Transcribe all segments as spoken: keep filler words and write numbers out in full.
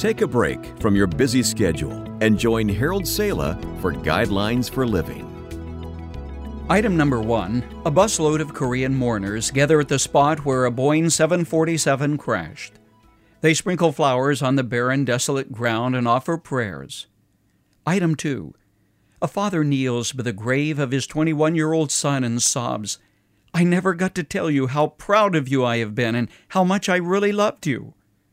Take a break from your busy schedule and join Harold Sala for Guidelines for Living. Item number one, a busload of Korean mourners gather at the spot where a Boeing seven forty-seven crashed. They sprinkle flowers on the barren, desolate ground and offer prayers. Item two, a father kneels by the grave of his twenty-one-year-old son and sobs, "I never got to tell you how proud of you I have been and how much I really loved you."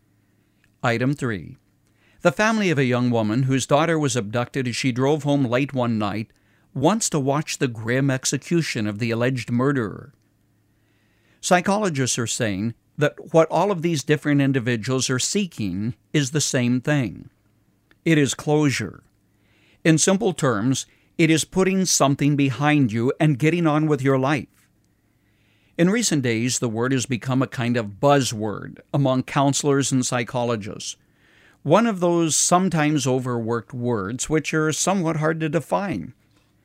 Item three, the family of a young woman whose daughter was abducted as she drove home late one night wants to watch the grim execution of the alleged murderer. Psychologists are saying that what all of these different individuals are seeking is the same thing. It is closure. In simple terms, it is putting something behind you and getting on with your life. In recent days, the word has become a kind of buzzword among counselors and psychologists, one of those sometimes overworked words which are somewhat hard to define.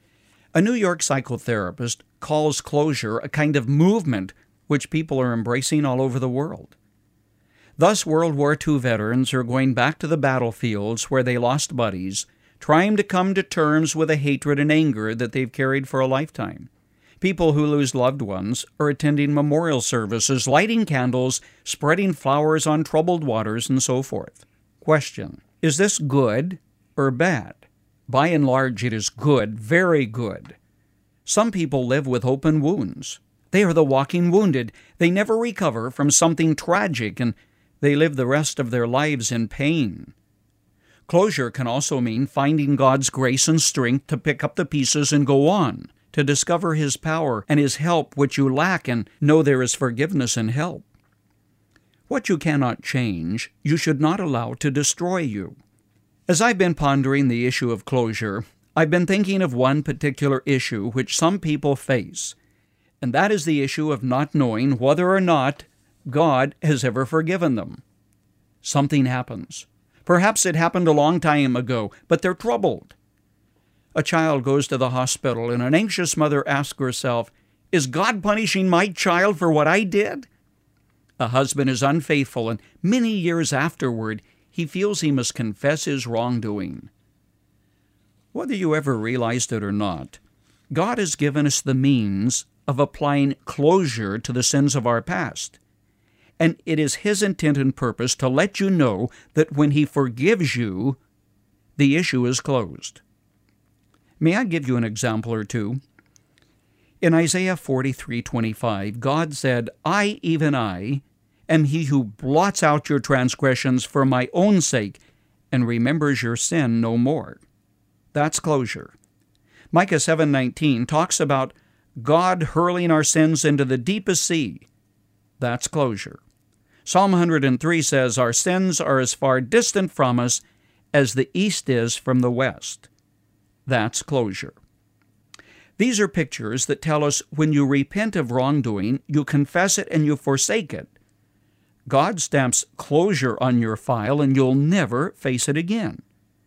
A New York psychotherapist calls closure a kind of movement which people are embracing all over the world. Thus, World War Two veterans are going back to the battlefields where they lost buddies, trying to come to terms with the hatred and anger that they've carried for a lifetime. People who lose loved ones are attending memorial services, lighting candles, spreading flowers on troubled waters, and so forth. Question: is this good or bad? By and large, it is good, very good. Some people live with open wounds. They are the walking wounded. They never recover from something tragic, and they live the rest of their lives in pain. Closure can also mean finding God's grace and strength to pick up the pieces and go on, to discover His power and His help which you lack and know there is forgiveness and help. What you cannot change, you should not allow to destroy you. As I've been pondering the issue of closure, I've been thinking of one particular issue which some people face, and that is the issue of not knowing whether or not God has ever forgiven them. Something happens. Perhaps it happened a long time ago, but they're troubled. A child goes to the hospital, and an anxious mother asks herself, "Is God punishing my child for what I did?" A husband is unfaithful, and many years afterward, he feels he must confess his wrongdoing. Whether you ever realized it or not, God has given us the means of applying closure to the sins of our past. And it is His intent and purpose to let you know that when He forgives you, the issue is closed. May I give you an example or two? In Isaiah forty-three twenty-five, God said, "I, even I, am He who blots out your transgressions for my own sake and remembers your sin no more." That's closure. Micah seven nineteen talks about God hurling our sins into the deepest sea. That's closure. Psalm one hundred three says, "Our sins are as far distant from us as the east is from the west." That's closure. These are pictures that tell us when you repent of wrongdoing, you confess it and you forsake it. God stamps closure on your file and you'll never face it again.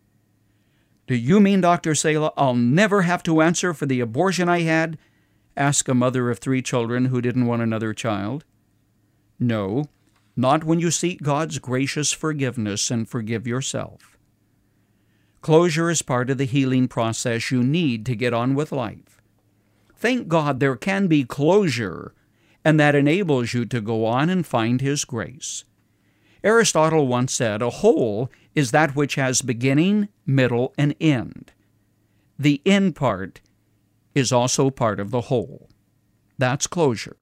"Do you mean, Doctor Sala, I'll never have to answer for the abortion I had?" asked a mother of three children who didn't want another child. No, not when you seek God's gracious forgiveness and forgive yourself. Closure is part of the healing process you need to get on with life. Thank God there can be closure, and that enables you to go on and find His grace. Aristotle once said, "A whole is that which has beginning, middle, and end." The end part is also part of the whole. That's closure.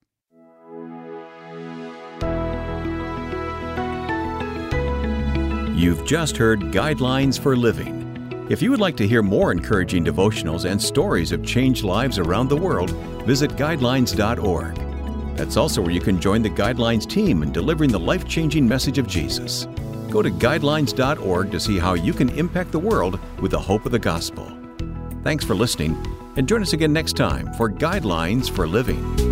You've just heard Guidelines for Living. If you would like to hear more encouraging devotionals and stories of changed lives around the world, visit guidelines dot org. That's also where you can join the Guidelines team in delivering the life-changing message of Jesus. Go to guidelines dot org to see how you can impact the world with the hope of the gospel. Thanks for listening, and join us again next time for Guidelines for Living.